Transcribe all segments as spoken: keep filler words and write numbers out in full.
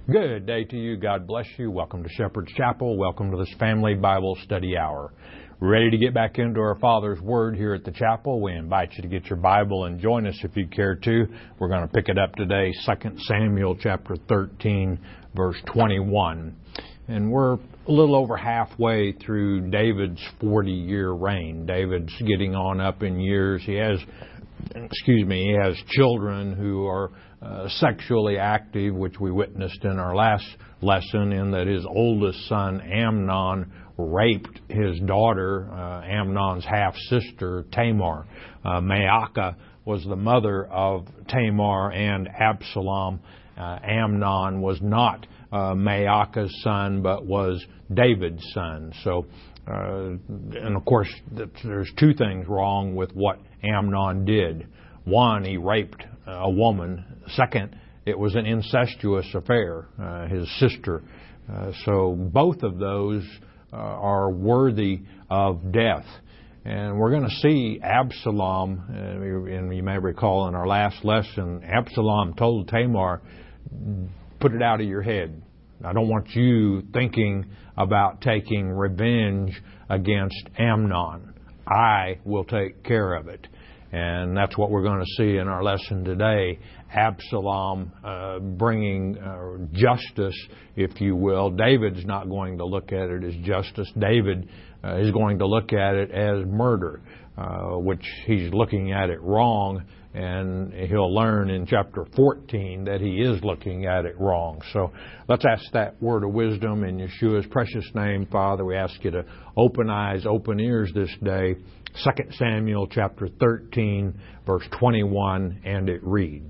Good day to you. God bless you. Welcome to Shepherd's Chapel. Welcome to this family Bible study hour. Ready to get back into our Father's Word here at the chapel? We invite you to get your Bible and join us if you care to. We're going to pick it up today, Second Samuel chapter thirteen, verse twenty-one. And we're a little over halfway through David's forty-year reign. David's getting on up in years. He has, excuse me, he has children who are Uh, sexually active, which we witnessed in our last lesson, in that his oldest son, Amnon, raped his daughter, uh, Amnon's half-sister, Tamar. Uh, Maacah was the mother of Tamar and Absalom. Uh, Amnon was not uh, Maacah's son, but was David's son. So, uh, and of course, there's two things wrong with what Amnon did. One, he raped a woman. Second, it was an incestuous affair, uh, his sister. Uh, so both of those uh, are worthy of death. And we're going to see Absalom, uh, and you may recall in our last lesson, Absalom told Tamar, put it out of your head. I don't want you thinking about taking revenge against Amnon. I will take care of it. And that's what we're going to see in our lesson today. Absalom uh, bringing uh, justice, if you will. David's not going to look at it as justice. David uh, is going to look at it as murder, uh, which he's looking at it wrong. And he'll learn in chapter fourteen that he is looking at it wrong. So let's ask that word of wisdom in Yeshua's precious name. Father, we ask you to open eyes, open ears this day. Second Samuel chapter thirteen, verse twenty-one, and it reads,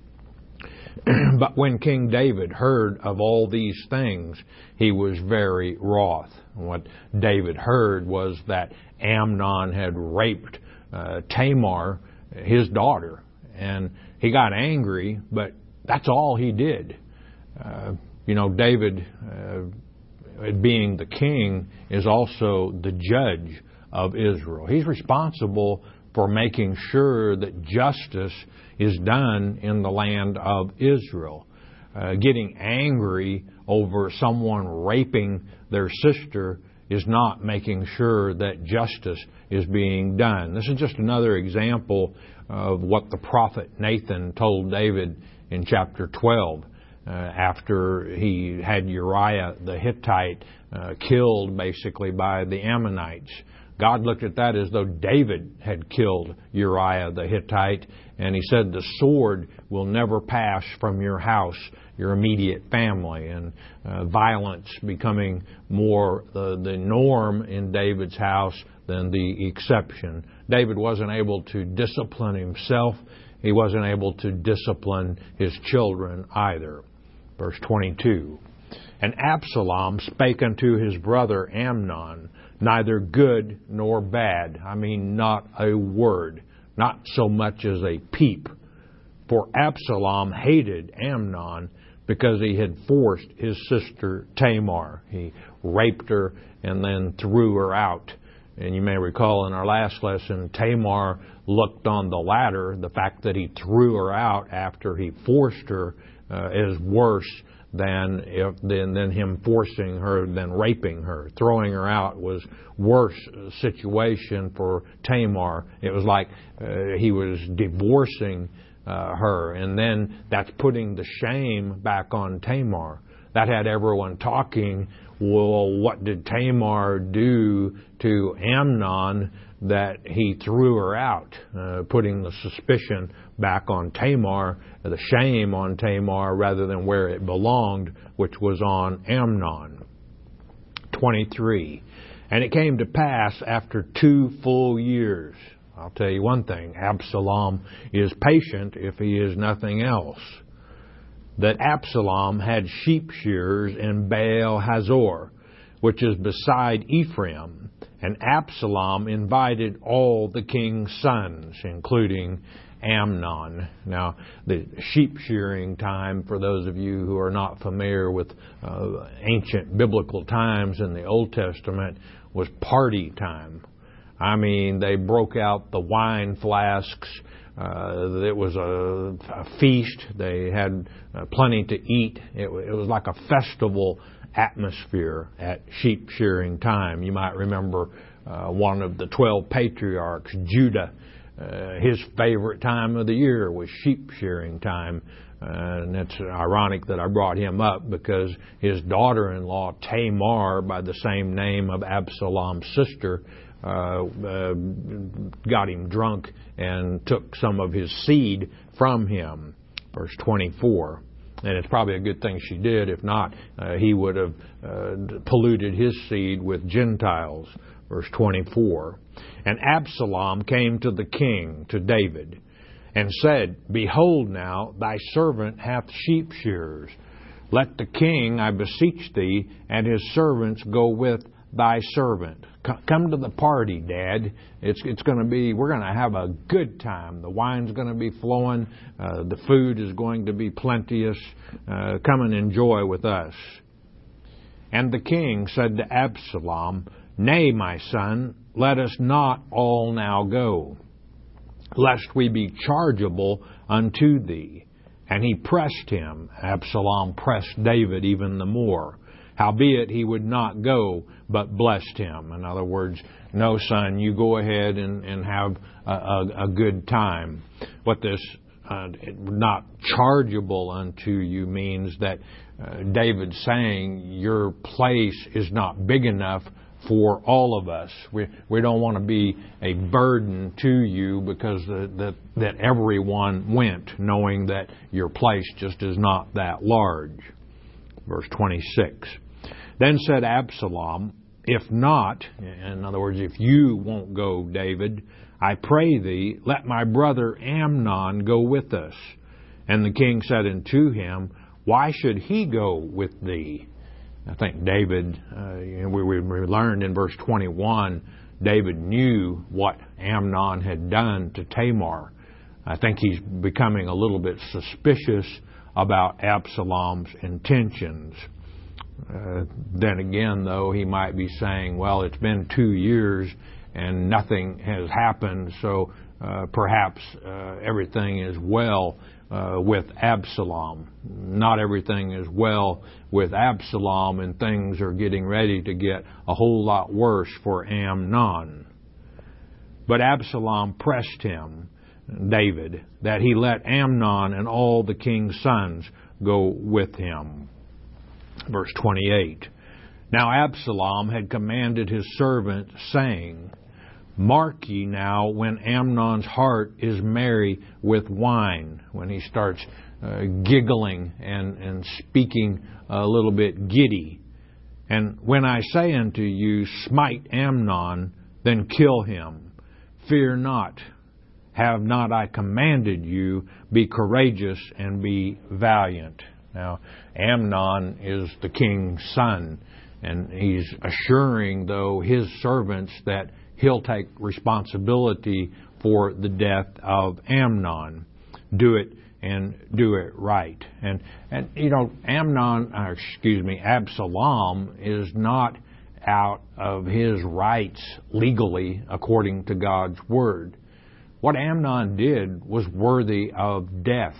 But when King David heard of all these things, he was very wroth. And what David heard was that Amnon had raped uh, Tamar, his daughter, and he got angry, but that's all he did. Uh, you know, David, uh, being the king, is also the judge of Israel. He's responsible for making sure that justice is done in the land of Israel. Uh, getting angry over someone raping their sister is not making sure that justice is being done. This is just another example of what the prophet Nathan told David in chapter twelve. Uh, after he had Uriah the Hittite uh, killed basically by the Ammonites. God looked at that as though David had killed Uriah the Hittite, and he said, the sword will never pass from your house, your immediate family, and uh, violence becoming more uh, the norm in David's house than the exception. David wasn't able to discipline himself. He wasn't able to discipline his children either. Verse twenty-two, And Absalom spake unto his brother Amnon, neither good nor bad. I mean, not a word, not so much as a peep. For Absalom hated Amnon because he had forced his sister Tamar. He raped her and then threw her out. And you may recall in our last lesson, Tamar looked on the latter, the fact that he threw her out after he forced her, uh, as worse than if than, than him forcing her, than raping her. Throwing her out was worse situation for Tamar. It was like uh, he was divorcing uh, her, and then that's putting the shame back on Tamar. That had everyone talking, well, what did Tamar do to Amnon that he threw her out, uh, putting the suspicion back on Tamar, the shame on Tamar, rather than where it belonged, which was on Amnon. twenty-three. And it came to pass after two full years. I'll tell you one thing, Absalom is patient if he is nothing else. That Absalom had sheep shearers in Baal Hazor, which is beside Ephraim. And Absalom invited all the king's sons, including Amnon. Now, the sheep shearing time, for those of you who are not familiar with uh, ancient biblical times in the Old Testament, was party time. I mean, they broke out the wine flasks, Uh, it was a, a feast. They had uh, plenty to eat. It, it was like a festival atmosphere at sheep shearing time. You might remember uh, one of the twelve patriarchs, Judah. Uh, his favorite time of the year was sheep shearing time. Uh, and it's ironic that I brought him up because his daughter-in-law, Tamar, by the same name of Absalom's sister, uh, uh, got him drunk and took some of his seed from him. Verse twenty-four. And it's probably a good thing she did. If not, uh, he would have uh, polluted his seed with Gentiles. Verse twenty-four. And Absalom came to the king, to David, and said, Behold now, thy servant hath sheep shearers. Let the king, I beseech thee, and his servants go with thy servant. Come to the party, Dad. It's it's going to be, we're going to have a good time. The wine's going to be flowing. Uh, the food is going to be plenteous. Uh, come and enjoy with us. And the king said to Absalom, Nay, my son, let us not all now go, lest we be chargeable unto thee. And he pressed him. Absalom pressed David even the more. Howbeit he would not go, but blessed him. In other words, no, son, you go ahead and, and have a, a, a good time. What this uh, not chargeable unto you means that uh, David's saying your place is not big enough for all of us. We we don't want to be a burden to you because the, that that everyone went, knowing that your place just is not that large. Verse twenty-six. Then said Absalom, If not, in other words, if you won't go, David, I pray thee, let my brother Amnon go with us. And the king said unto him, Why should he go with thee? I think David, uh, you know, we, we learned in verse twenty-one, David knew what Amnon had done to Tamar. I think he's becoming a little bit suspicious about Absalom's intentions. Uh, then again, though, he might be saying, well, it's been two years and nothing has happened, so uh, perhaps uh, everything is well uh, with Absalom. Not everything is well with Absalom, and things are getting ready to get a whole lot worse for Amnon. But Absalom pressed him, David, that he let Amnon and all the king's sons go with him. Verse twenty-eight. Now Absalom had commanded his servant, saying, Mark ye now when Amnon's heart is merry with wine, when he starts uh, giggling and, and speaking a little bit giddy. And when I say unto you, smite Amnon, then kill him. Fear not. Have not I commanded you, be courageous and be valiant. Now, Amnon is the king's son, and he's assuring, though, his servants that he'll take responsibility for the death of Amnon. Do it and do it right. And, and you know, Amnon, or excuse me, Absalom is not out of his rights legally according to God's word. What Amnon did was worthy of death.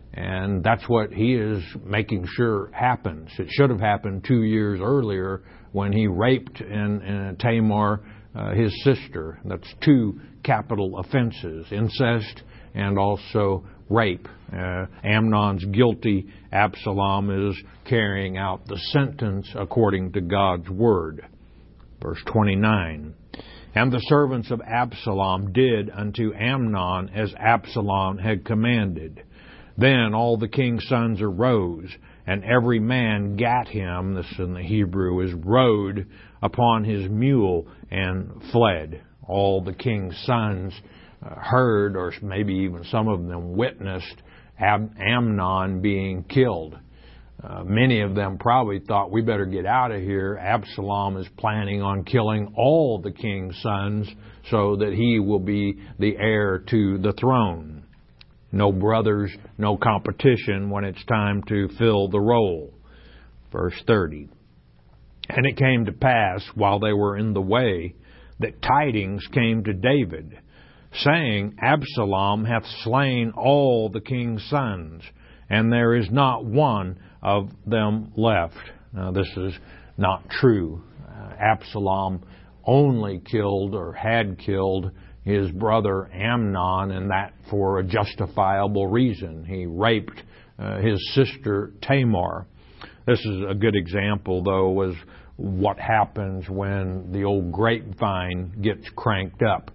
And that's what he is making sure happens. It should have happened two years earlier when he raped and, and Tamar, uh, his sister. That's two capital offenses, incest and also rape. Uh, Amnon's guilty. Absalom is carrying out the sentence according to God's word. Verse twenty-nine. And the servants of Absalom did unto Amnon as Absalom had commanded. Then all the king's sons arose, and every man gat him, this in the Hebrew is rode, upon his mule and fled. All the king's sons uh, heard, or maybe even some of them witnessed, Ab- Amnon being killed. Uh, many of them probably thought, we better get out of here. Absalom is planning on killing all the king's sons so that he will be the heir to the throne. No brothers, no competition when it's time to fill the role. Verse thirty. And it came to pass, while they were in the way, that tidings came to David, saying, Absalom hath slain all the king's sons, and there is not one of them left. Now, this is not true. Uh, Absalom only killed or had killed his brother Amnon, and that for a justifiable reason. He raped uh, his sister Tamar. This is a good example, though, is what happens when the old grapevine gets cranked up.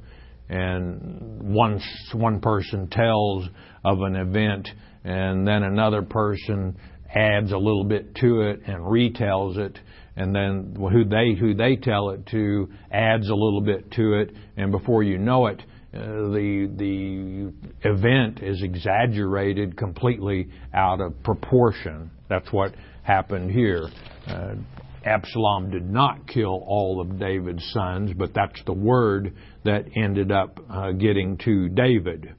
And once one person tells of an event, and then another person adds a little bit to it and retells it, and then who they who they tell it to adds a little bit to it, and before you know it, uh, the the event is exaggerated completely out of proportion. That's what happened here. Uh, Absalom did not kill all of David's sons, but that's the word that ended up uh, getting to David.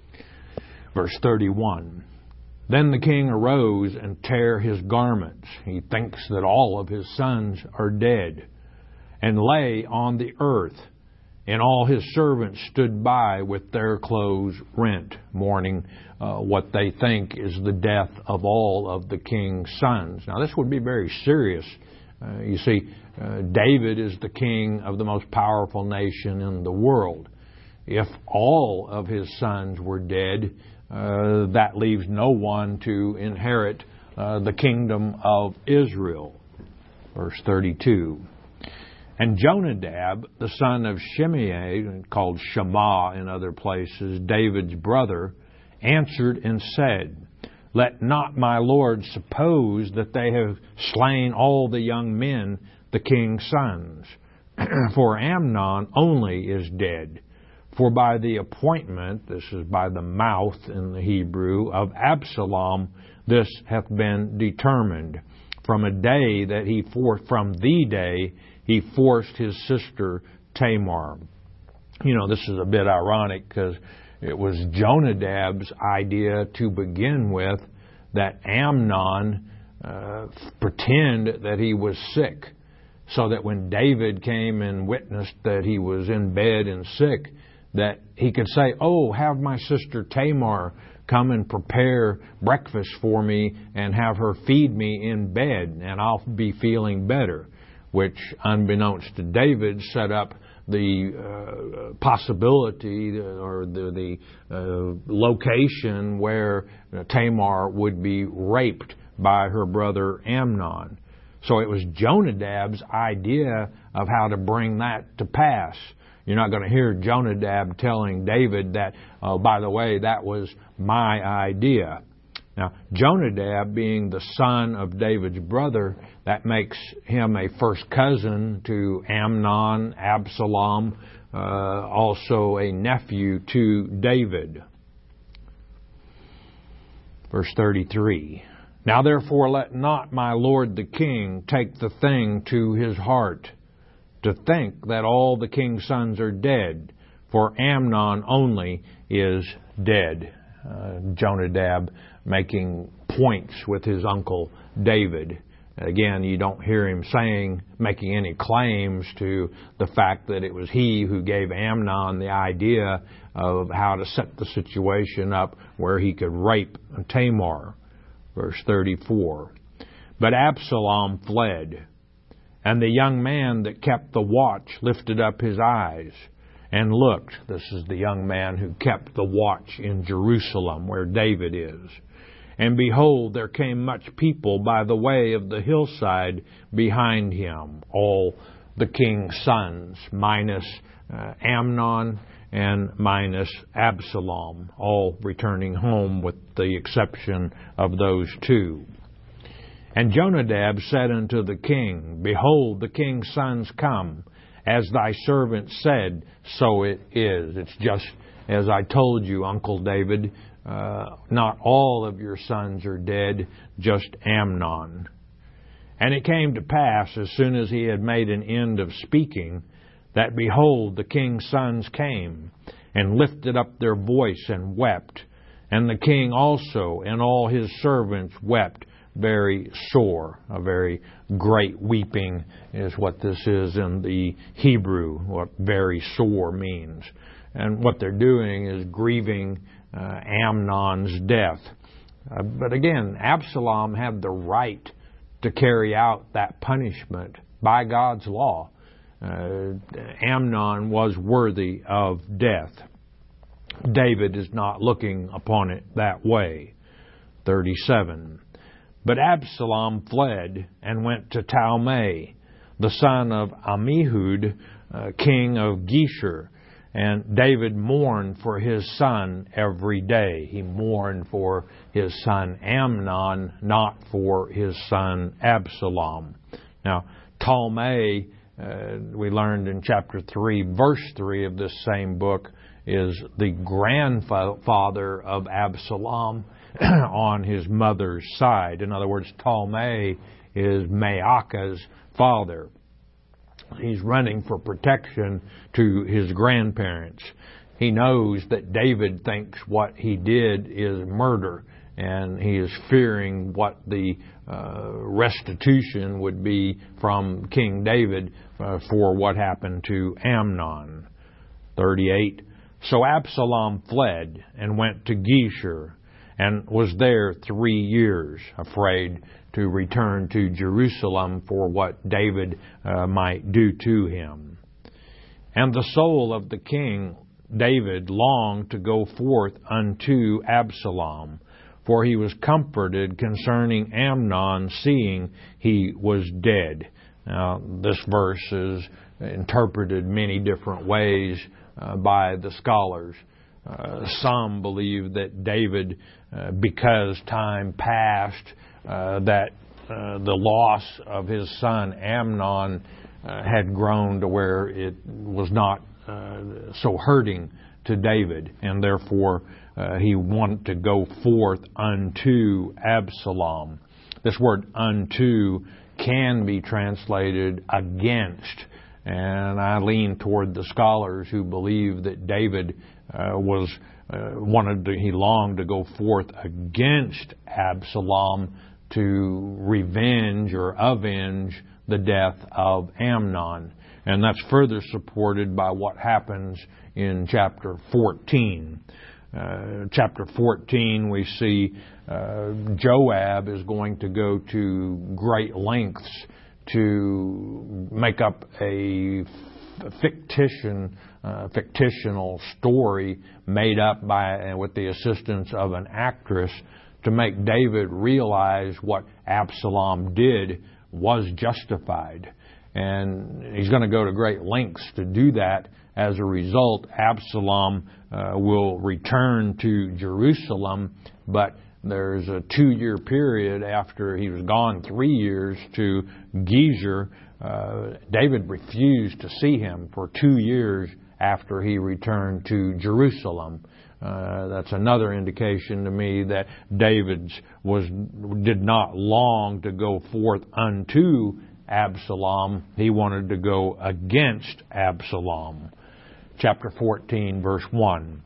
Verse thirty-one. Then the king arose and tare his garments. He thinks that all of his sons are dead, and lay on the earth. And all his servants stood by with their clothes rent, mourning uh, what they think is the death of all of the king's sons. Now, this would be very serious. Uh, you see, uh, David is the king of the most powerful nation in the world. If all of his sons were dead, Uh, that leaves no one to inherit uh, the kingdom of Israel. Verse thirty-two. And Jonadab, the son of Shimei, called Shammah in other places, David's brother, answered and said, Let not my lord suppose that they have slain all the young men, the king's sons. For Amnon only is dead. For by the appointment, this is by the mouth in the Hebrew, of Absalom, this hath been determined. From a day that he for, from the day he forced his sister Tamar. You know, this is a bit ironic because it was Jonadab's idea to begin with that Amnon uh, pretend that he was sick, so that when David came and witnessed that he was in bed and sick, that he could say, oh, have my sister Tamar come and prepare breakfast for me and have her feed me in bed, and I'll be feeling better, which, unbeknownst to David, set up the uh, possibility or the, the uh, location where Tamar would be raped by her brother Amnon. So it was Jonadab's idea of how to bring that to pass. You're not going to hear Jonadab telling David that, oh, by the way, that was my idea. Now, Jonadab being the son of David's brother, that makes him a first cousin to Amnon, Absalom, uh, also a nephew to David. Verse thirty-three. Now therefore let not my lord the king take the thing to his heart, to think that all the king's sons are dead, for Amnon only is dead. Uh, Jonadab making points with his uncle David. Again, you don't hear him saying, making any claims to the fact that it was he who gave Amnon the idea of how to set the situation up where he could rape Tamar. Verse thirty-four. But Absalom fled, and the young man that kept the watch lifted up his eyes and looked. This is the young man who kept the watch in Jerusalem, where David is. And behold, there came much people by the way of the hillside behind him, all the king's sons, minus uh, Amnon and minus Absalom, all returning home with the exception of those two. And Jonadab said unto the king, Behold, the king's sons come. As thy servant said, so it is. It's just as I told you, Uncle David, uh, not all of your sons are dead, just Amnon. And it came to pass, as soon as he had made an end of speaking, that behold, the king's sons came, and lifted up their voice and wept. And the king also and all his servants wept very sore. A very great weeping is what this is in the Hebrew, what very sore means. and what they're doing is grieving uh, Amnon's death. Uh, but again, Absalom had the right to carry out that punishment by God's law. Uh, Amnon was worthy of death. David is not looking upon it that way. thirty-seven. But Absalom fled and went to Talmai, the son of Ammihud, uh, king of Geshur. And David mourned for his son every day. He mourned for his son Amnon, not for his son Absalom. Now, Talmai, uh, we learned in chapter three, verse three of this same book, is the grandfather of Absalom on his mother's side. In other words, Talmai is Maacah's father. He's running for protection to his grandparents. He knows that David thinks what he did is murder, and he is fearing what the uh, restitution would be from King David uh, for what happened to Amnon. thirty-eight. So Absalom fled and went to Geshur, and was there three years, afraid to return to Jerusalem for what David uh, might do to him. And the soul of the king David longed to go forth unto Absalom, for he was comforted concerning Amnon, seeing he was dead. Now, this verse is interpreted many different ways uh, by the scholars. Uh, some believe that David, uh, because time passed, uh, that uh, the loss of his son Amnon uh, had grown to where it was not uh, so hurting to David, and therefore uh, he wanted to go forth unto Absalom. This word unto can be translated against, and I lean toward the scholars who believe that David uh, was uh, wanted to, he longed to go forth against Absalom to revenge or avenge the death of Amnon. And that's further supported by what happens in chapter fourteen. Uh, chapter fourteen, we see uh, Joab is going to go to great lengths to make up a fictition, uh, fictional story made up by with the assistance of an actress to make David realize what Absalom did was justified. And he's going to go to great lengths to do that. As a result, Absalom uh, will return to Jerusalem, but there's a two-year period after he was gone, three years to Geshur. Uh, David refused to see him for two years after he returned to Jerusalem. Uh, that's another indication to me that David was did not long to go forth unto Absalom. He wanted to go against Absalom. Chapter fourteen, verse one.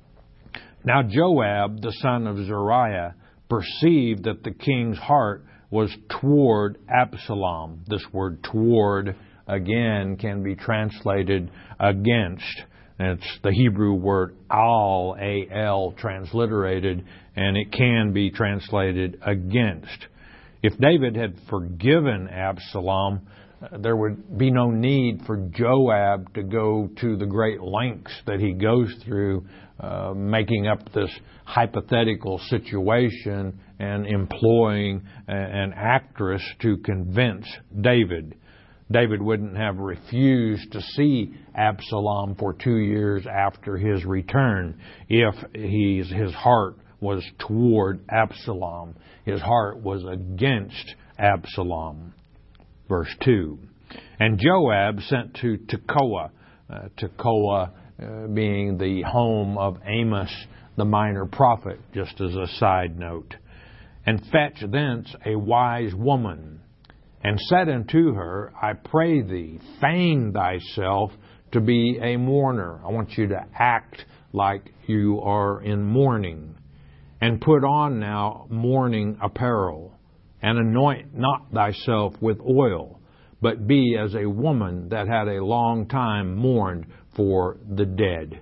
Now Joab, the son of Zeruiah, perceived that the king's heart was toward Absalom. This word toward, again, can be translated against. It's the Hebrew word al, A L, transliterated, and it can be translated against. If David had forgiven Absalom, there would be no need for Joab to go to the great lengths that he goes through, uh, making up this hypothetical situation and employing an actress to convince David. David wouldn't have refused to see Absalom for two years after his return if he's, his heart was toward Absalom. His heart was against Absalom. Verse two. And Joab sent to Tekoa, uh, Tekoa uh, being the home of Amos, the minor prophet, just as a side note, and fetch thence a wise woman, and said unto her, I pray thee, feign thyself to be a mourner. I want you to act like you are in mourning, and put on now mourning apparel, and anoint not thyself with oil, but be as a woman that had a long time mourned for the dead.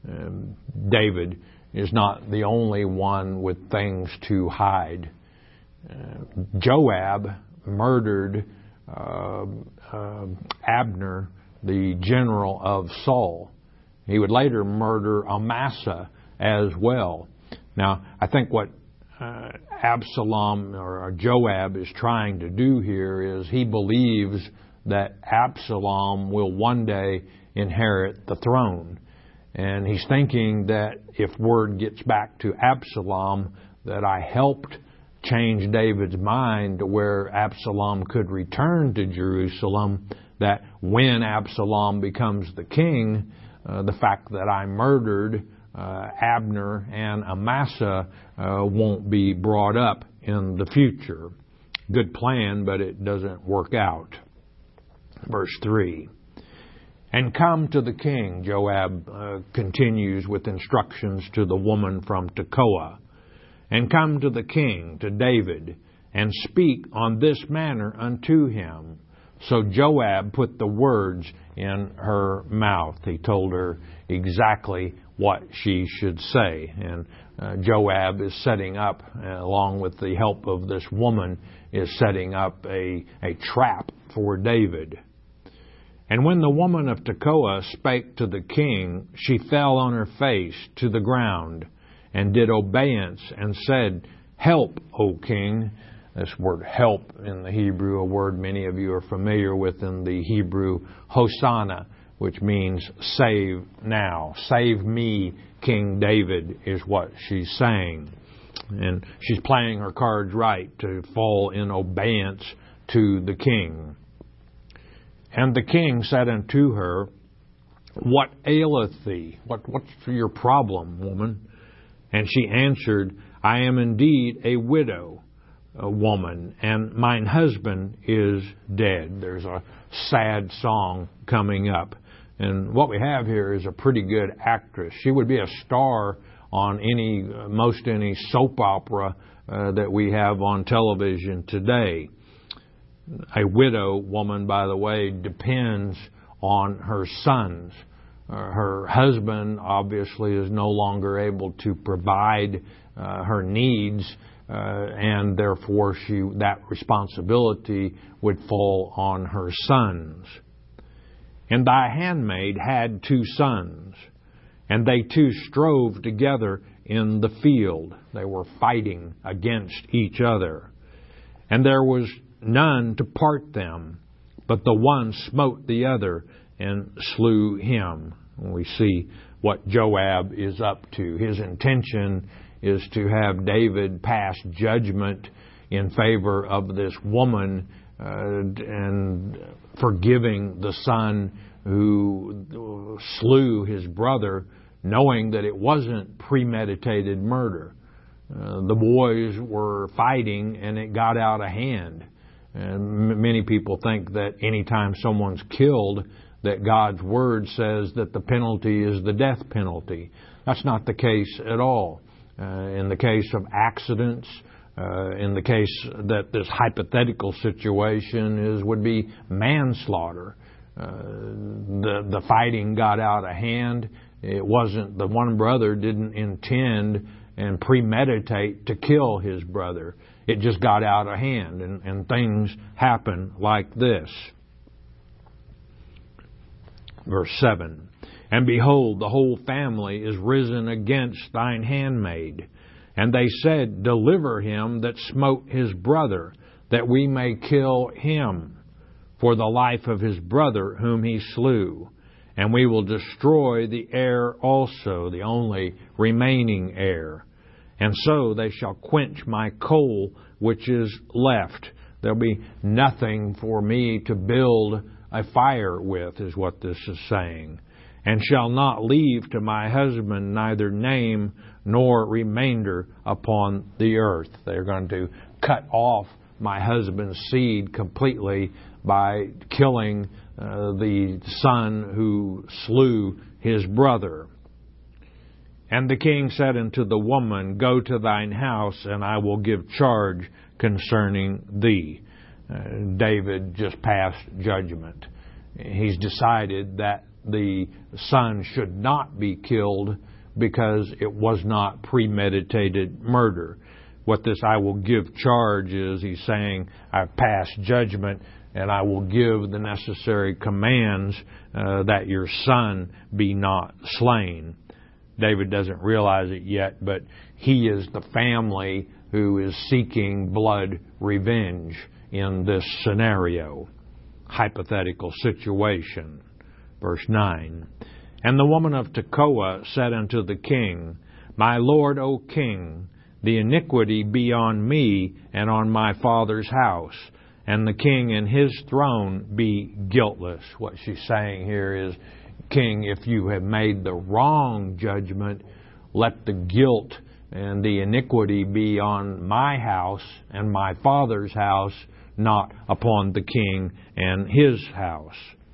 Um, David is not the only one with things to hide. Uh, Joab murdered uh, uh, Abner, the general of Saul. He would later murder Amasa as well. Now, I think what uh, Absalom or Joab is trying to do here is he believes that Absalom will one day inherit the throne. And he's thinking that if word gets back to Absalom that I helped change David's mind to where Absalom could return to Jerusalem, that when Absalom becomes the king, uh, the fact that I murdered uh, Abner and Amasa uh, won't be brought up in the future. Good plan, but it doesn't work out. Verse three. And come to the king, Joab uh, continues with instructions to the woman from Tekoa. And come to the king, to David, and speak on this manner unto him. So Joab put the words in her mouth. He told her exactly what she should say. And uh, Joab is setting up, uh, along with the help of this woman, is setting up a, a trap for David. And when the woman of Tekoa spake to the king, she fell on her face to the ground, and did obeisance, and said, Help, O king. This word help in the Hebrew, a word many of you are familiar with in the Hebrew, Hosanna, which means save now. Save me, King David, is what she's saying. And she's playing her cards right to fall in obeisance to the king. And the king said unto her, What aileth thee? What, what's your problem, woman? And she answered, I am indeed a widow, a woman, and mine husband is dead. There's a sad song coming up. And what we have here is a pretty good actress. She would be a star on any, most any soap opera uh, that we have on television today. A widow woman, by the way, depends on her sons. Uh, her husband obviously is no longer able to provide uh, her needs, uh, and therefore she that responsibility would fall on her sons. And thy handmaid had two sons, and they two strove together in the field. They were fighting against each other. And there was none to part them, but the one smote the other and slew him. We see what Joab is up to. His intention is to have David pass judgment in favor of this woman uh, and forgiving the son who slew his brother, knowing that it wasn't premeditated murder. Uh, the boys were fighting and it got out of hand. And m- many people think that anytime someone's killed, that God's Word says that the penalty is the death penalty. That's not the case at all. Uh, in the case of accidents, uh, in the case that this hypothetical situation is would be manslaughter. Uh, the the fighting got out of hand. It wasn't, the one brother didn't intend and premeditate to kill his brother. It just got out of hand, and, and things happen like this. Verse seven, And behold, the whole family is risen against thine handmaid. And they said, Deliver him that smote his brother, that we may kill him for the life of his brother whom he slew. And we will destroy the heir also, the only remaining heir. And so they shall quench my coal which is left. There'll be nothing for me to build a fire with, is what this is saying. And shall not leave to my husband neither name nor remainder upon the earth. They're going to cut off my husband's seed completely by killing uh, the son who slew his brother. And the king said unto the woman, Go to thine house, and I will give charge concerning thee. Uh, David just passed judgment. He's decided that the son should not be killed because it was not premeditated murder. What this I will give charge is, he's saying, I've passed judgment and I will give the necessary commands uh, that your son be not slain. David doesn't realize it yet, but he is the family who is seeking blood revenge in this scenario, hypothetical situation. Verse nine. And the woman of Tekoa said unto the king, My lord, O king, the iniquity be on me and on my father's house, and the king and his throne be guiltless. What she's saying here is, King, if you have made the wrong judgment, let the guilt and the iniquity be on my house and my father's house, not upon the king and his house.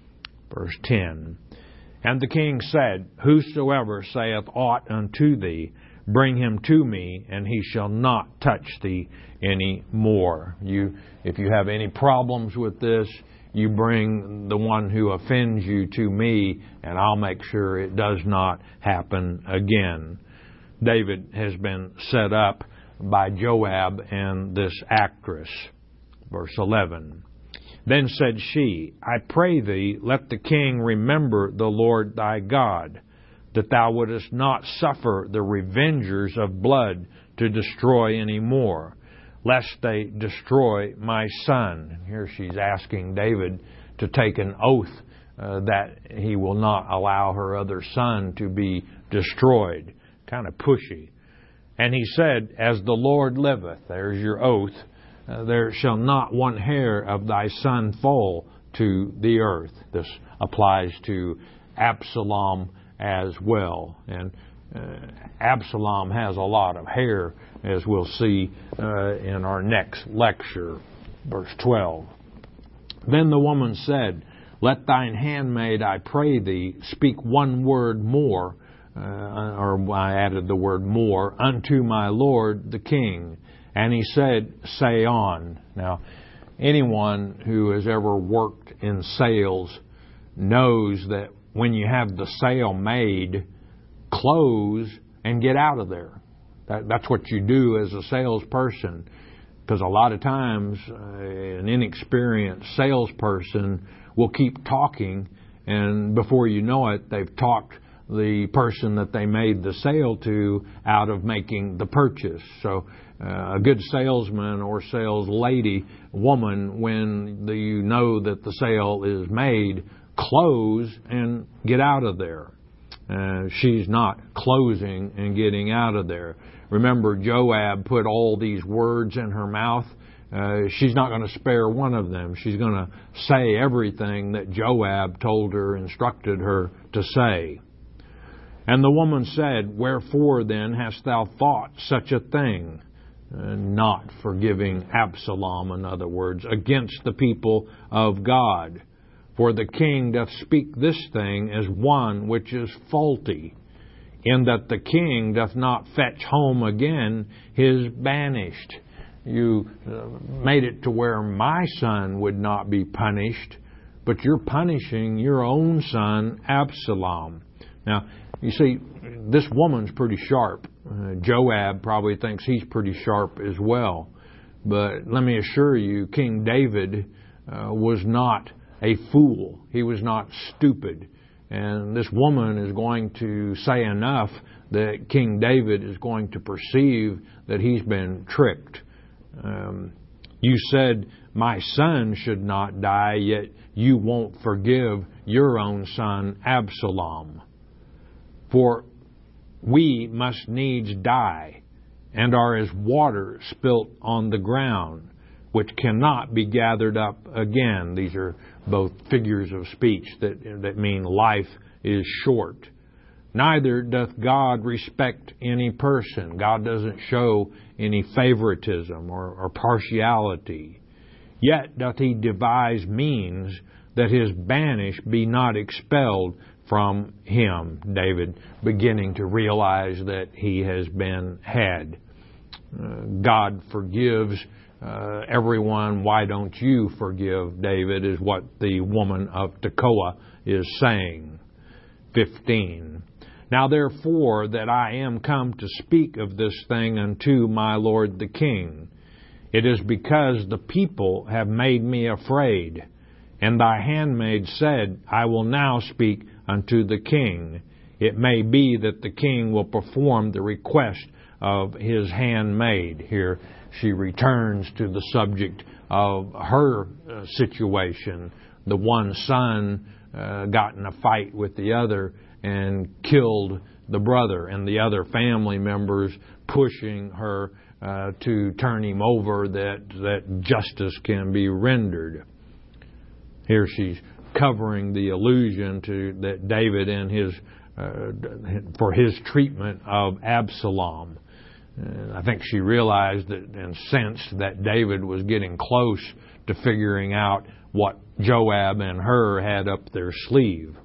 Verse ten. And the king said, Whosoever saith aught unto thee, bring him to me, and he shall not touch thee any more. You, if you have any problems with this, you bring the one who offends you to me, and I'll make sure it does not happen again. David has been set up by Joab and this actress. Verse eleven. Then said she, I pray thee, let the king remember the Lord thy God, that thou wouldest not suffer the revengers of blood to destroy any more, lest they destroy my son. Here she's asking David to take an oath uh, that he will not allow her other son to be destroyed. Kind of pushy. And he said, As the Lord liveth, there's your oath, uh, there shall not one hair of thy son fall to the earth. This applies to Absalom as well. And uh, Absalom has a lot of hair, as we'll see uh, in our next lecture. Verse twelve. Then the woman said, Let thine handmaid, I pray thee, speak one word more, uh, or I added the word more, unto my lord the king. And he said, Say on. Now, anyone who has ever worked in sales knows that when you have the sale made, close and get out of there. That, that's what you do as a salesperson. Because a lot of times, uh, an inexperienced salesperson will keep talking, and before you know it, they've talked the person that they made the sale to out of making the purchase. So uh, a good salesman or sales lady, woman, when the, you know that the sale is made, close and get out of there. Uh, she's not closing and getting out of there. Remember, Joab put all these words in her mouth. Uh, she's not going to spare one of them. She's going to say everything that Joab told her, instructed her to say. And the woman said, Wherefore then hast thou thought such a thing? Uh, not forgiving Absalom, in other words, against the people of God. For the king doth speak this thing as one which is faulty, in that the king doth not fetch home again his banished. You uh, made it to where my son would not be punished, but you're punishing your own son, Absalom. Now, you see, this woman's pretty sharp. Uh, Joab probably thinks he's pretty sharp as well. But let me assure you, King David uh, was not a fool. He was not stupid. And this woman is going to say enough that King David is going to perceive that he's been tricked. Um, you said, my son should not die, yet you won't forgive your own son, Absalom. For we must needs die, and are as water spilt on the ground, which cannot be gathered up again. These are both figures of speech that, that mean life is short. Neither doth God respect any person. God doesn't show any favoritism or, or partiality. Yet doth he devise means that his banished be not expelled from him. David beginning to realize that he has been had. Uh, God forgives uh, everyone. Why don't you forgive, David, is what the woman of Tekoa is saying. fifteen. Now therefore that I am come to speak of this thing unto my lord the king, it is because the people have made me afraid. And thy handmaid said, I will now speak unto the king. It may be that the king will perform the request of his handmaid. Here she returns to the subject of her uh, situation. The one son uh, got in a fight with the other and killed the brother, and the other family members pushing her uh, to turn him over, that, that justice can be rendered. Here she's covering the allusion to that David and his uh, for his treatment of Absalom. Uh, I think she realized that and sensed that David was getting close to figuring out what Joab and her had up their sleeve.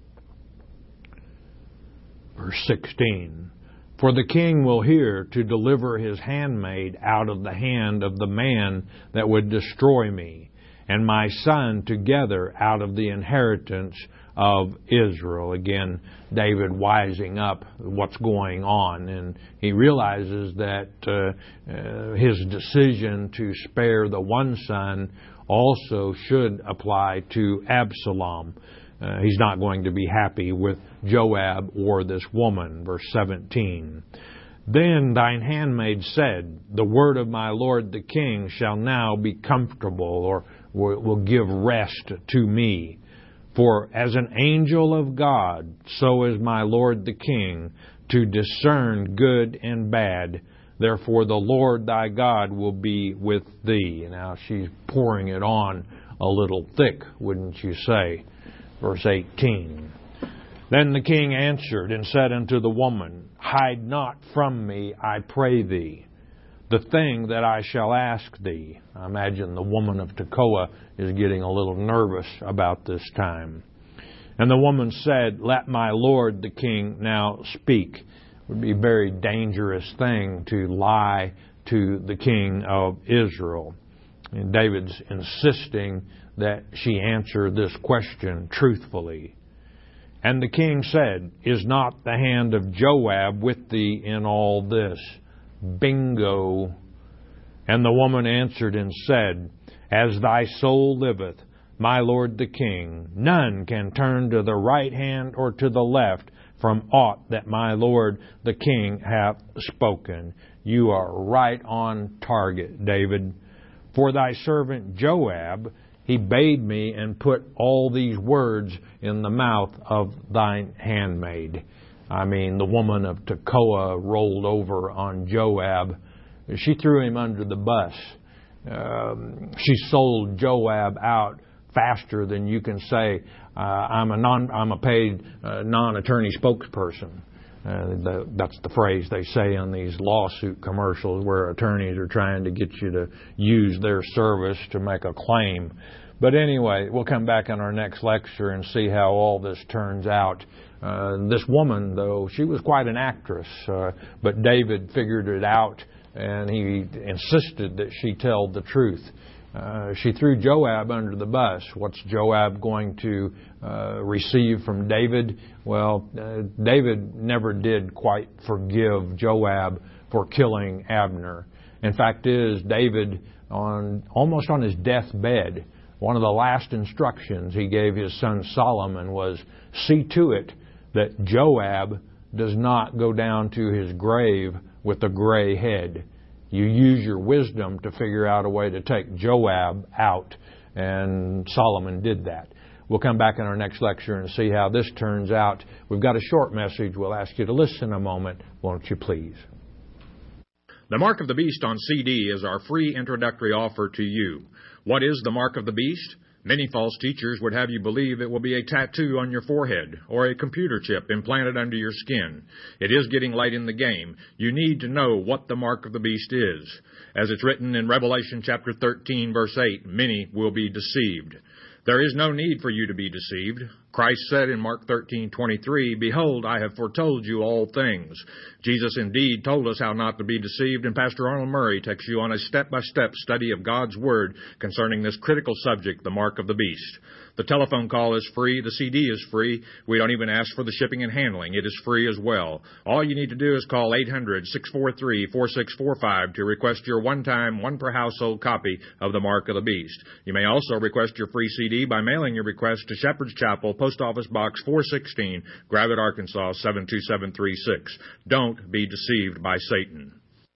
Verse sixteen. For the king will hear to deliver his handmaid out of the hand of the man that would destroy me, and my son together out of the inheritance of Israel. Again, David wising up what's going on, and he realizes that uh, uh, his decision to spare the one son also should apply to Absalom. Uh, he's not going to be happy with Joab or this woman. Verse seventeen. Then thine handmaid said, the word of my lord the king shall now be comfortable, or will give rest to me. For as an angel of God, so is my lord the king, to discern good and bad. Therefore the Lord thy God will be with thee. Now she's pouring it on a little thick, wouldn't you say? Verse eighteen. Then the king answered and said unto the woman, hide not from me, I pray thee, the thing that I shall ask thee. I imagine the woman of Tekoa is getting a little nervous about this time. And the woman said, let my lord the king now speak. It would be a very dangerous thing to lie to the king of Israel. And David's insisting that she answer this question truthfully. And the king said, is not the hand of Joab with thee in all this? Bingo. And the woman answered and said, as thy soul liveth, my lord the king, none can turn to the right hand or to the left from aught that my lord the king hath spoken. You are right on target, David. For thy servant Joab, he bade me and put all these words in the mouth of thine handmaid. I mean, the woman of Tekoa rolled over on Joab. She threw him under the bus. Um, she sold Joab out faster than you can say, uh, I'm a non, I'm a paid uh, non-attorney spokesperson. Uh, the, that's the phrase they say on these lawsuit commercials where attorneys are trying to get you to use their service to make a claim. But anyway, we'll come back in our next lecture and see how all this turns out. Uh, this woman, though, she was quite an actress, uh, but David figured it out, and he insisted that she tell the truth. Uh, she threw Joab under the bus. What's Joab going to uh, receive from David? Well, uh, David never did quite forgive Joab for killing Abner. In fact, is David, on almost on his deathbed, one of the last instructions he gave his son Solomon was, see to it that Joab does not go down to his grave with a gray head. You use your wisdom to figure out a way to take Joab out. And Solomon did that. We'll come back in our next lecture and see how this turns out. We've got a short message. We'll ask you to listen a moment. Won't you please? The Mark of the Beast on C D is our free introductory offer to you. What is the Mark of the Beast? Many false teachers would have you believe it will be a tattoo on your forehead or a computer chip implanted under your skin. It is getting late in the game. You need to know what the Mark of the Beast is. As it's written in Revelation chapter thirteen, verse eight, many will be deceived. There is no need for you to be deceived. Christ said in Mark thirteen twenty-three, "Behold, I have foretold you all things." Jesus indeed told us how not to be deceived, and Pastor Arnold Murray takes you on a step-by-step study of God's Word concerning this critical subject, the mark of the beast. The telephone call is free. The C D is free. We don't even ask for the shipping and handling. It is free as well. All you need to do is call eight hundred, six four three, four six four five to request your one-time, one-per-household copy of the Mark of the Beast. You may also request your free C D by mailing your request to Shepherd's Chapel, Post Office Box four sixteen, Gravette, Arkansas, seven two seven three six. Don't be deceived by Satan.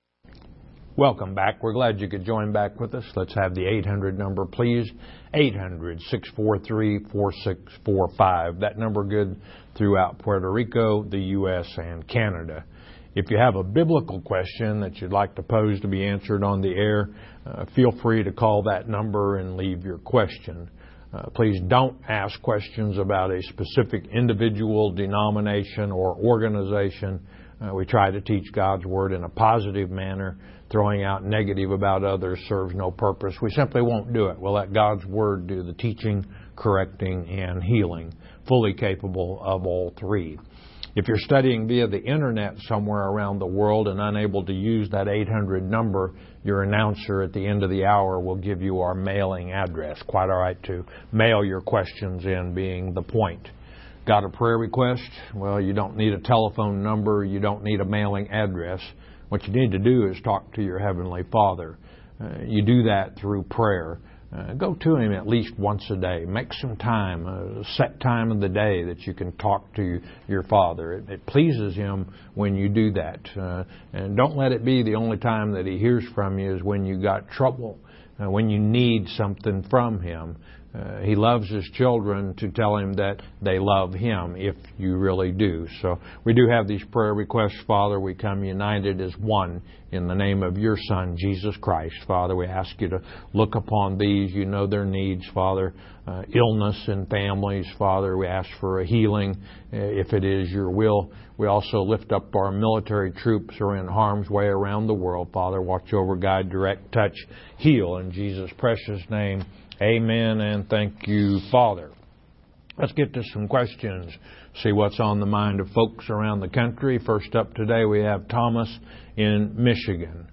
Welcome back. We're glad you could join back with us. Let's have the eight hundred number, please. eight hundred, six four three, four six four five. That number good throughout Puerto Rico, the U S, and Canada. If you have a biblical question that you'd like to pose to be answered on the air, uh, feel free to call that number and leave your question. Uh, please don't ask questions about a specific individual, denomination, or organization. Uh, we try to teach God's Word in a positive manner. Throwing out negative about others serves no purpose. We simply won't do it. We'll let God's Word do the teaching, correcting, and healing, fully capable of all three. If you're studying via the Internet somewhere around the world and unable to use that eight hundred number, your announcer at the end of the hour will give you our mailing address. Quite all right to mail your questions in, being the point. Got a prayer request? Well, you don't need a telephone number. You don't need a mailing address. What you need to do is talk to your Heavenly Father. Uh, you do that through prayer. Uh, go to Him at least once a day. Make some time, a set time of the day that you can talk to your Father. It, it pleases Him when you do that. Uh, and don't let it be the only time that He hears from you is when you got trouble, uh, when you need something from Him. Uh, he loves His children to tell Him that they love Him, if you really do. So we do have these prayer requests, Father. We come united as one in the name of Your Son, Jesus Christ. Father, we ask You to look upon these. You know their needs, Father. Uh, illness in families, Father. We ask for a healing, uh, if it is Your will. We also lift up our military troops who are in harm's way around the world. Father, watch over, guide, direct, touch, heal. In Jesus' precious name, amen, and thank You, Father. Let's get to some questions, see what's on the mind of folks around the country. First up today, we have Thomas in Michigan.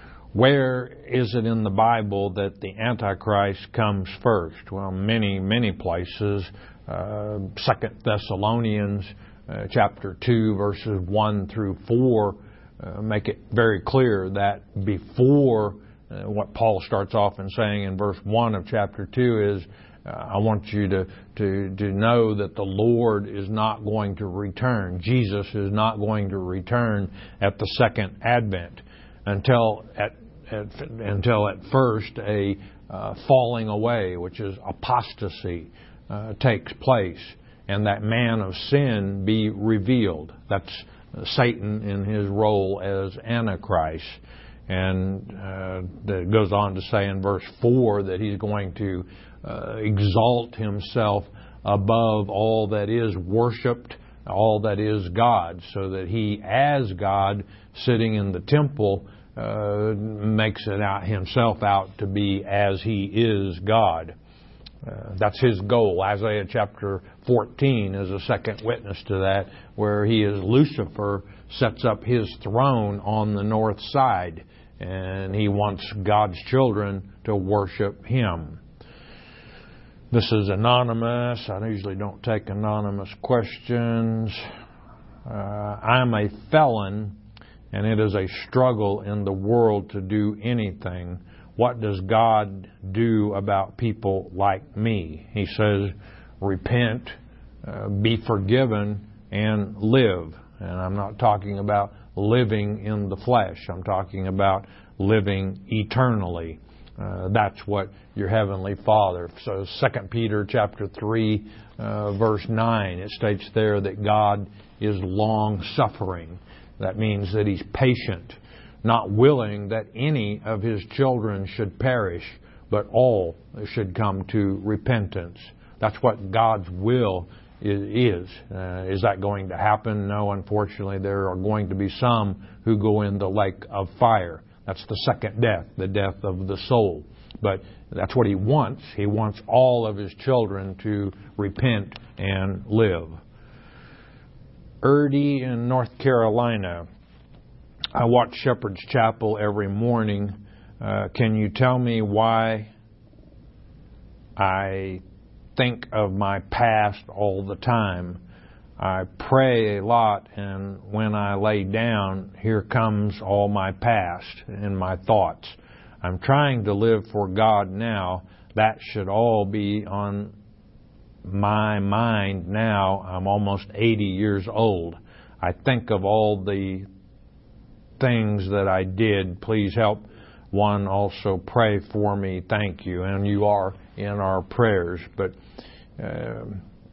Where is it in the Bible that the Antichrist comes first? Well, many, many places. Uh, Second Thessalonians uh, chapter two, verses one through four uh, make it very clear that before Uh, what Paul starts off in saying in verse one of chapter two is, uh, I want you to, to, to know that the Lord is not going to return. Jesus is not going to return at the second advent until at, at until at first a uh, falling away, which is apostasy, uh, takes place, and that man of sin be revealed. That's Satan in his role as Antichrist. And uh, it goes on to say in verse four that he's going to uh, exalt himself above all that is worshipped, all that is God, so that he, as God, sitting in the temple, uh, makes it out himself out to be as he is God. Uh, that's his goal. Isaiah chapter fourteen is a second witness to that, where he is Lucifer, sets up his throne on the north side, and he wants God's children to worship him. This is anonymous. I usually don't take anonymous questions. Uh, I'm a felon, and it is a struggle in the world to do anything. What does God do about people like me? He says, repent, uh, be forgiven, and live. And I'm not talking about living in the flesh. I'm talking about living eternally. Uh, that's what your Heavenly Father. So Second Peter chapter three, uh, verse nine, it states there that God is long-suffering. That means that He's patient, not willing that any of His children should perish, but all should come to repentance. That's what God's will is. Uh, is that going to happen? No, unfortunately, there are going to be some who go in the lake of fire. That's the second death, the death of the soul. But that's what He wants. He wants all of His children to repent and live. Erdy in North Carolina. I watch Shepherd's Chapel every morning. Uh, can you tell me why I think of my past all the time? I pray a lot, and when I lay down, here comes all my past and my thoughts. I'm trying to live for God now. That should all be on my mind now. I'm almost eighty years old. I think of all the things that I did. Please help one also pray for me. Thank you. And you are in our prayers. But uh,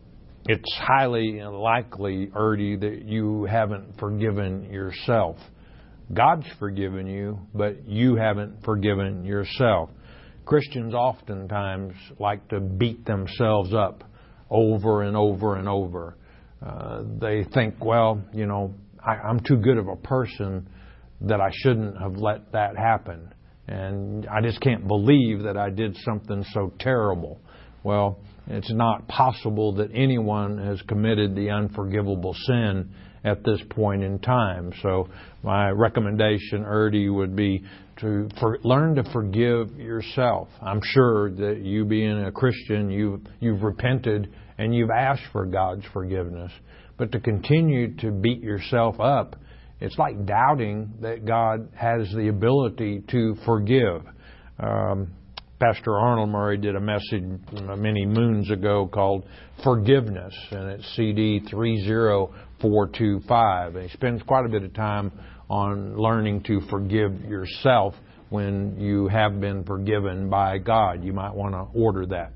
it's highly likely, Erdy, that you haven't forgiven yourself. God's forgiven you, but you haven't forgiven yourself. Christians oftentimes like to beat themselves up over and over and over. Uh, they think, well, you know, I, I'm too good of a person that I shouldn't have let that happen. And I just can't believe that I did something so terrible. Well, it's not possible that anyone has committed the unforgivable sin at this point in time. So my recommendation, Erdy, would be to for, learn to forgive yourself. I'm sure that you being a Christian, you've, you've repented and you've asked for God's forgiveness. But to continue to beat yourself up, it's like doubting that God has the ability to forgive. Um, Pastor Arnold Murray did a message many moons ago called Forgiveness, and it's C D three zero four two five. And he spends quite a bit of time on learning to forgive yourself when you have been forgiven by God. You might want to order that.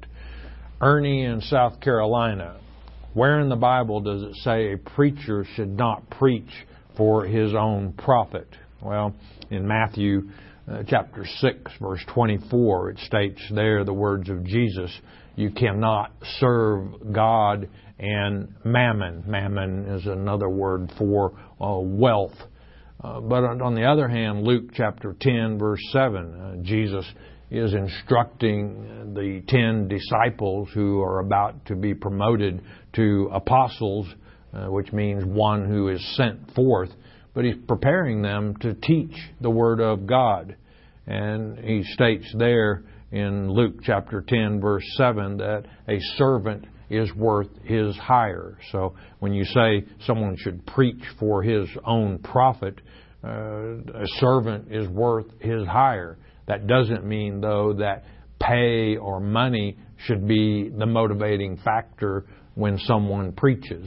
Ernie in South Carolina. Where in the Bible does it say a preacher should not preach for his own profit? Well, in Matthew uh, chapter six, verse twenty-four, it states there the words of Jesus, you cannot serve God and mammon. Mammon is another word for uh, wealth. Uh, but on the other hand, Luke chapter ten, verse seven, uh, Jesus is instructing the ten disciples who are about to be promoted to apostles, uh, which means one who is sent forth. But He's preparing them to teach the Word of God. And He states there in Luke chapter ten, verse seven, that a servant is worth his hire. So when you say someone should preach for his own profit, uh, a servant is worth his hire. That doesn't mean, though, that pay or money should be the motivating factor when someone preaches.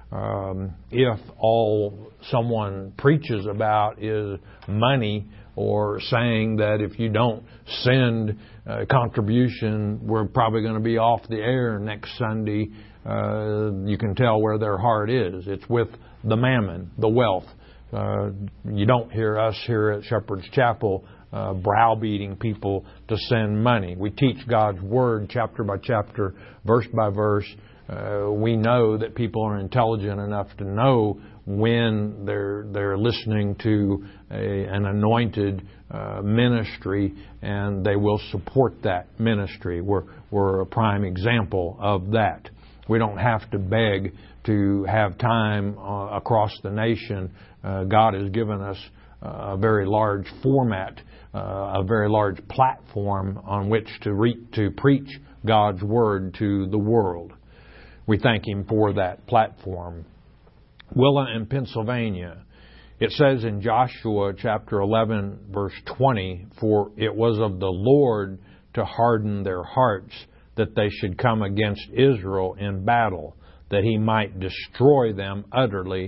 Um, if all someone preaches about is money, or saying that if you don't send a contribution, we're probably going to be off the air next Sunday, uh, you can tell where their heart is. It's with the mammon, the wealth. Uh, you don't hear us here at Shepherd's Chapel uh, browbeating people to send money. We teach God's Word chapter by chapter, verse by verse. Uh, we know that people are intelligent enough to know when they're they're listening to a, an anointed uh, ministry, and they will support that ministry. We're we're a prime example of that. We don't have to beg to have time uh, across the nation. Uh, God has given us uh, a very large format, uh, a very large platform on which to re- to preach God's Word to the world. We thank Him for that platform. Willa in Pennsylvania. It says in Joshua chapter eleven, verse twenty, for it was of the Lord to harden their hearts, that they should come against Israel in battle, that He might destroy them utterly,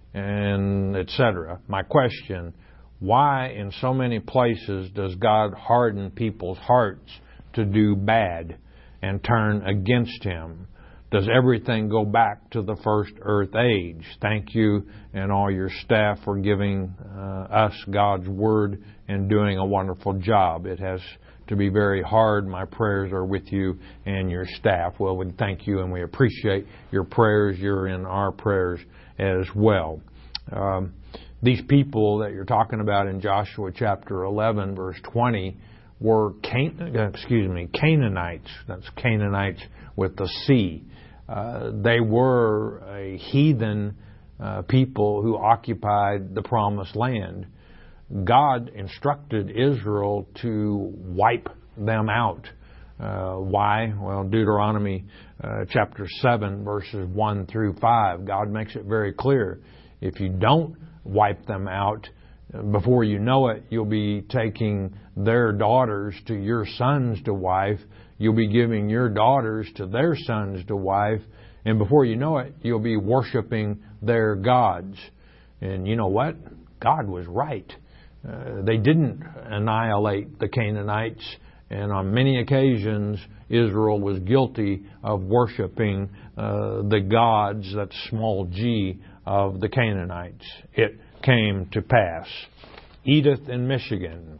and et cetera. My question, why in so many places does God harden people's hearts to do bad and turn against Him? Does everything go back to the first earth age? Thank you and all your staff for giving uh, us God's Word and doing a wonderful job. It has to be very hard. My prayers are with you and your staff. Well, we thank you and we appreciate your prayers. You're in our prayers as well. Um, these people that you're talking about in Joshua chapter eleven, verse twenty, were Can- excuse me, Canaanites. That's Canaanites with the C. Uh, they were a heathen uh, people who occupied the Promised Land. God instructed Israel to wipe them out. Uh, why? Well, Deuteronomy uh, chapter seven, verses one through five, God makes it very clear. If you don't wipe them out, before you know it, you'll be taking their daughters to your sons to wife. You'll be giving your daughters to their sons to wife. And before you know it, you'll be worshiping their gods. And you know what? God was right. Uh, they didn't annihilate the Canaanites. And on many occasions, Israel was guilty of worshiping uh, the gods, that's small g, of the Canaanites. It came to pass. Edith in Michigan.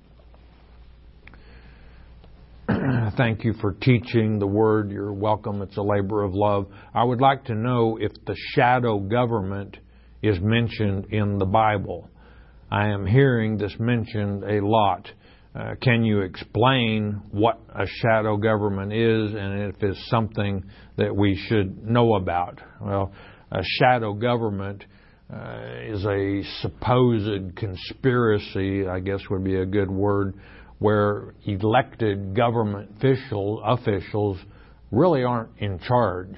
Thank you for teaching the Word. You're welcome. It's a labor of love. I would like to know if the shadow government is mentioned in the Bible. I am hearing this mentioned a lot. Uh, can you explain what a shadow government is and if it's something that we should know about? Well, a shadow government uh, is a supposed conspiracy, I guess would be a good word, where elected government official, officials really aren't in charge.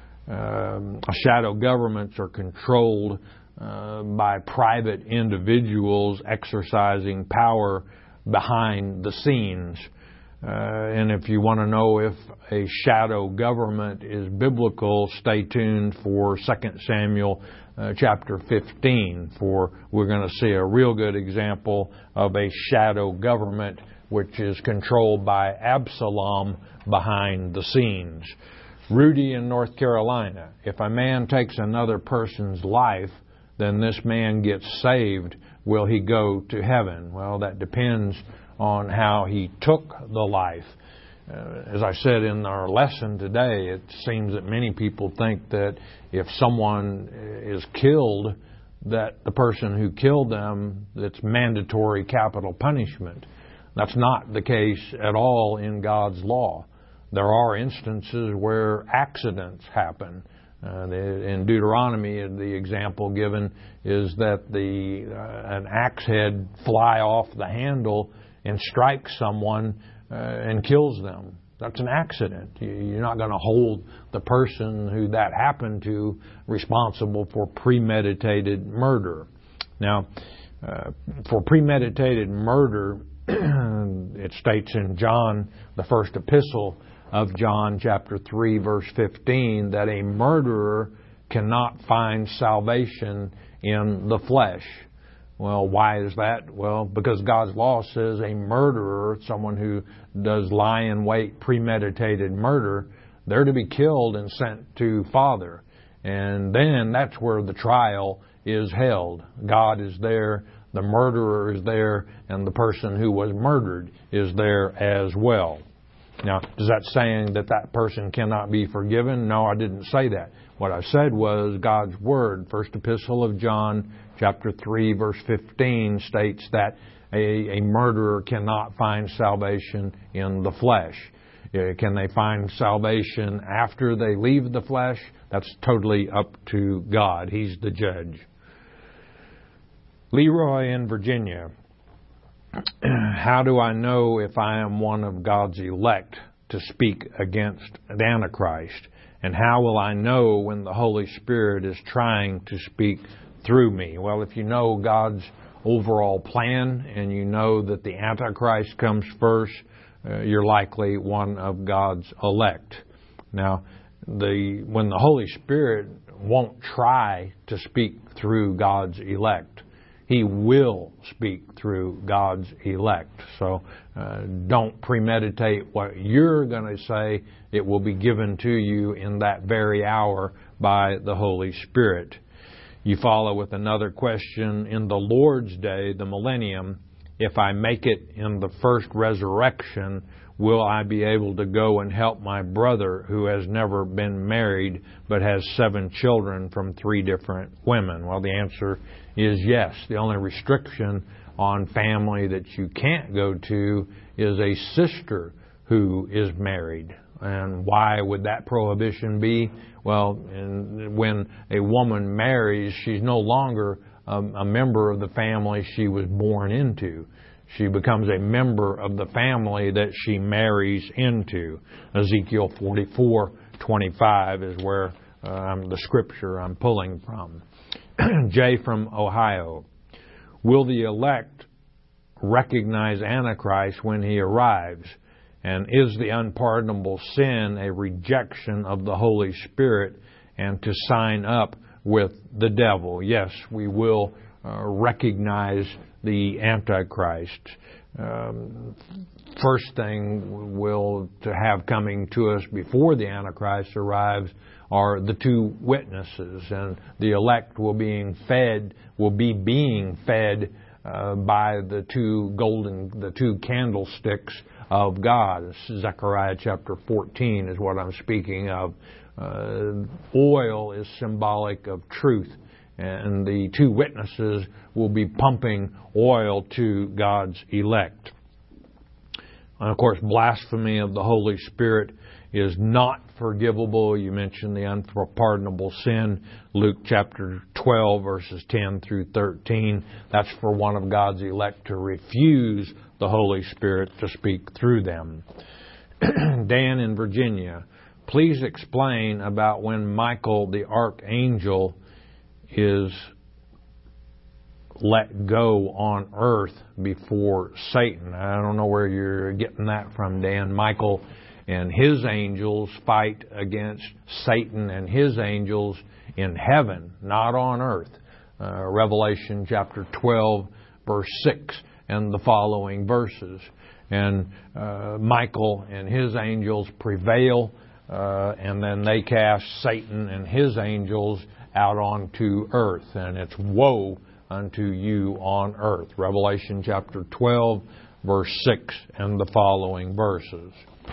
Um, shadow governments are controlled uh, by private individuals exercising power behind the scenes. Uh, and if you want to know if a shadow government is biblical, stay tuned for Second Samuel uh, chapter fifteen, for we're going to see a real good example of a shadow government which is controlled by Absalom behind the scenes. Rudy in North Carolina. If a man takes another person's life, then this man gets saved. Will he go to heaven? Well, that depends on how he took the life. Uh, as I said in our lesson today, it seems that many people think that if someone is killed, that the person who killed them, it's mandatory capital punishment. That's not the case at all in God's law. There are instances where accidents happen. Uh, the, in Deuteronomy, the example given is that the uh, an axe head fly off the handle and strikes someone uh, and kills them. That's an accident. You, you're not going to hold the person who that happened to responsible for premeditated murder. Now, uh, for premeditated murder, it states in John, the first epistle of John, chapter three, verse fifteen, that a murderer cannot find salvation in the flesh. Well, why is that? Well, because God's law says a murderer, someone who does lie in wait, premeditated murder, they're to be killed and sent to Father. And then that's where the trial is held. God is there, the murderer is there, and the person who was murdered is there as well. Now, is that saying that that person cannot be forgiven? No, I didn't say that. What I said was God's Word, First Epistle of John, chapter three, verse fifteen, states that a, a murderer cannot find salvation in the flesh. Can they find salvation after they leave the flesh? That's totally up to God. He's the judge. Leroy in Virginia. How do I know if I am one of God's elect to speak against the Antichrist? And how will I know when the Holy Spirit is trying to speak through me? Well, if you know God's overall plan and you know that the Antichrist comes first, uh, you're likely one of God's elect. Now, the when the Holy Spirit won't try to speak through God's elect, He will speak through God's elect. So uh, don't premeditate what you're going to say. It will be given to you in that very hour by the Holy Spirit. You follow with another question. In the Lord's day, the millennium, if I make it in the first resurrection, will I be able to go and help my brother who has never been married but has seven children from three different women? Well, the answer is yes. The only restriction on family that you can't go to is a sister who is married. And why would that prohibition be? Well, and when a woman marries, she's no longer um, a member of the family she was born into. She becomes a member of the family that she marries into. Ezekiel forty-four twenty-five is where um, the scripture I'm pulling from. Jay from Ohio. Will the elect recognize Antichrist when he arrives? And is the unpardonable sin a rejection of the Holy Spirit and to sign up with the devil? Yes, we will uh, recognize the Antichrist. Um, first thing we'll to have coming to us before the Antichrist arrives are the two witnesses, and the elect will being fed will be being fed uh, by the two golden the two candlesticks of God. Zechariah chapter fourteen is what I'm speaking of. Uh, oil is symbolic of truth, and the two witnesses will be pumping oil to God's elect. And of course, blasphemy of the Holy Spirit is not forgivable. You mentioned the unpardonable sin, Luke chapter twelve, verses ten through thirteen. That's for one of God's elect to refuse the Holy Spirit to speak through them. Dan in Virginia, please explain about when Michael the archangel is let go on earth before Satan. I don't know where you're getting that from, Dan. Michael and his angels fight against Satan and his angels in heaven, not on earth. Uh, Revelation chapter twelve, verse six, and the following verses. And uh, Michael and his angels prevail, uh, and then they cast Satan and his angels out onto earth. And it's woe unto you on earth. Revelation chapter twelve, verse six, and the following verses.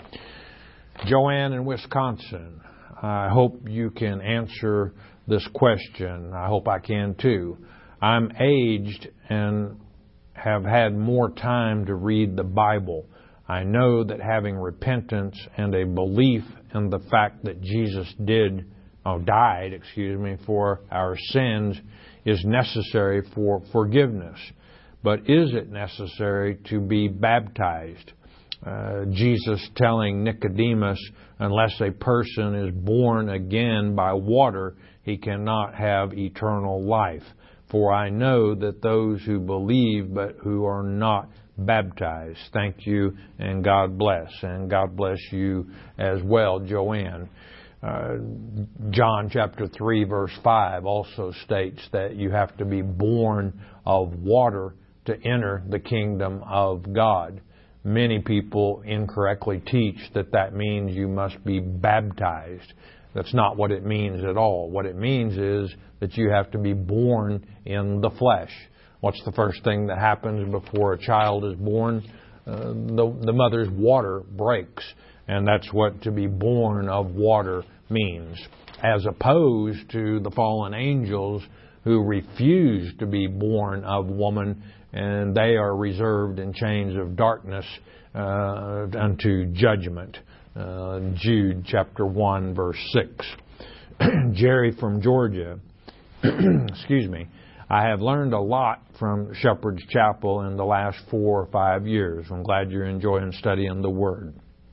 Joanne in Wisconsin, I hope you can answer this question. I hope I can too. I'm aged and have had more time to read the Bible. I know that having repentance and a belief in the fact that Jesus did, oh, died, excuse me, for our sins is necessary for forgiveness. But is it necessary to be baptized? Uh, Jesus telling Nicodemus, unless a person is born again by water, he cannot have eternal life. For I know that those who believe but who are not baptized. Thank you, and God bless. And God bless you as well, Joanne. Uh, John chapter three, verse five also states that you have to be born of water to enter the kingdom of God. Many people incorrectly teach that that means you must be baptized. That's not what it means at all. What it means is that you have to be born in the flesh. What's the first thing that happens before a child is born? Uh, the, the mother's water breaks. And that's what to be born of water means. As opposed to the fallen angels who refuse to be born of woman, and they are reserved in chains of darkness uh, unto judgment. Uh, Jude chapter one, verse six. Jerry from Georgia, excuse me, I have learned a lot from Shepherd's Chapel in the last four or five years. I'm glad you're enjoying studying the Word.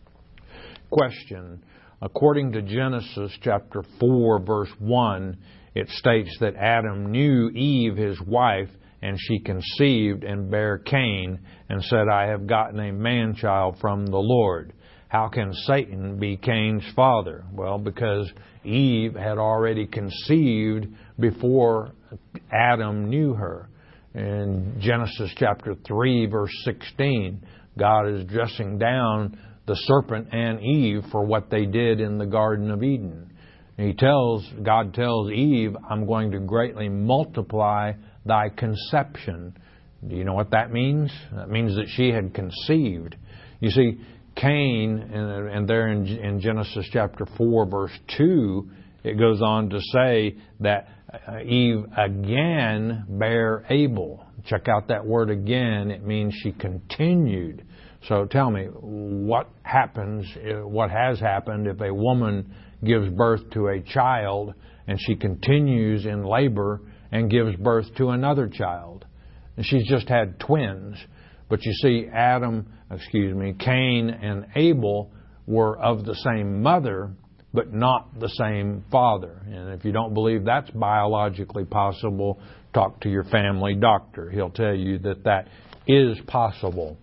Question. According to Genesis chapter four, verse one, it states that Adam knew Eve, his wife, and she conceived and bare Cain, and said, I have gotten a man-child from the Lord. How can Satan be Cain's father? Well, because Eve had already conceived before Adam knew her. In Genesis chapter three, verse sixteen, God is dressing down the serpent and Eve for what they did in the Garden of Eden. He tells, God tells Eve, I'm going to greatly multiply thy conception. Do you know what that means? That means that she had conceived. You see, Cain, and, and there in, in Genesis chapter four, verse two, it goes on to say that Eve again bare Abel. check out that word again. It means she continued. So tell me, what happens, what has happened if a woman gives birth to a child and she continues in labor and gives birth to another child? And she's just had twins. But you see, Adam, excuse me, Cain and Abel were of the same mother, but not the same father. And if you don't believe that's biologically possible, talk to your family doctor. He'll tell you that that is possible.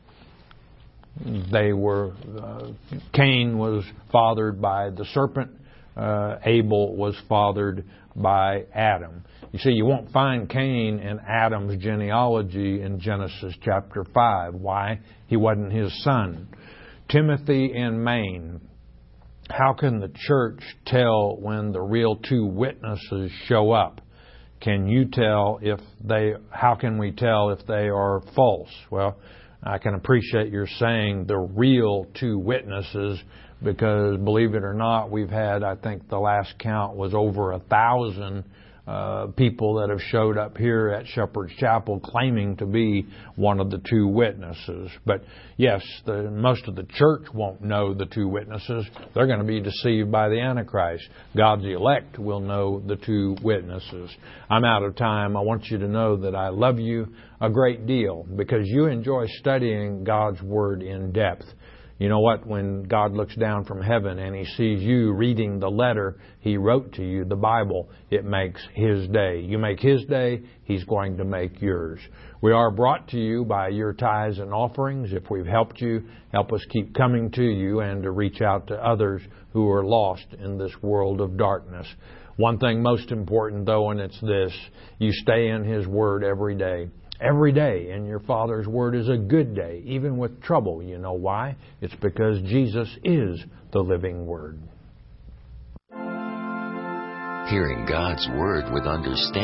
They were, uh, Cain was fathered by the serpent. Uh, Abel was fathered by Adam. You see, you won't find Cain in Adam's genealogy in Genesis chapter five. Why? He wasn't his son. Timothy in Maine. How can the church tell when the real two witnesses show up? Can you tell if they, how can we tell if they are false? Well, I can appreciate your saying the real two witnesses, because believe it or not, we've had, I think the last count was over a thousand uh, people that have showed up here at Shepherd's Chapel claiming to be one of the two witnesses. But yes, the, most of the church won't know the two witnesses. They're going to be deceived by the Antichrist. God's elect will know the two witnesses. I'm out of time. I want you to know that I love you a great deal because you enjoy studying God's Word in depth. You know what? When God looks down from heaven and He sees you reading the letter He wrote to you, the Bible, it makes His day. You make His day, He's going to make yours. We are brought to you by your tithes and offerings. If we've helped you, help us keep coming to you and to reach out to others who are lost in this world of darkness. One thing most important, though, and it's this: you stay in His Word every day. Every day in your Father's Word is a good day, even with trouble. You know why? It's because Jesus is the living Word. Hearing God's Word with understanding.